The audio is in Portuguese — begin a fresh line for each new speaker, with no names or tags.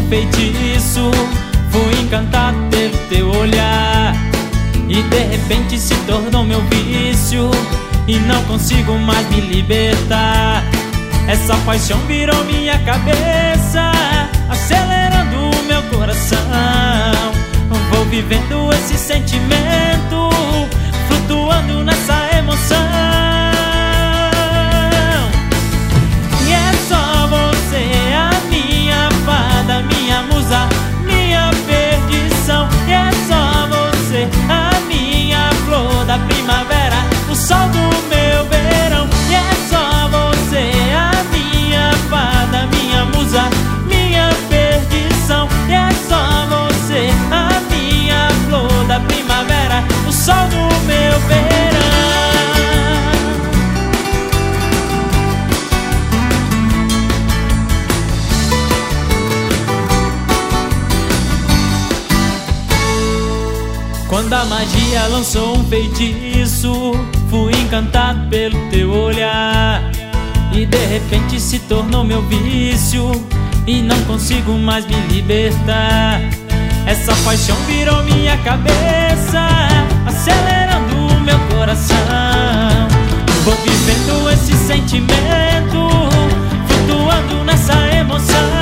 feitiço, fui encantado pelo teu olhar, e de repente se tornou meu vício, e não consigo mais me libertar. Essa paixão virou minha cabeça, acelerando o meu coração. Vou vivendo esse sentimento, flutuando nessa emoção. E é só você, a minha fada, minha musa, minha perdição. E é só você, a minha flor da primavera, o sol do meu verão. E é só você, a minha fada, minha musa, minha perdição. E é só você, a minha flor da primavera, o sol do meu verão. Quando a magia lançou um feitiço, fui encantado pelo teu olhar, e de repente se tornou meu vício, e não consigo mais me libertar. Essa paixão virou minha cabeça, acelerando o meu coração. Vou vivendo esse sentimento, flutuando nessa emoção.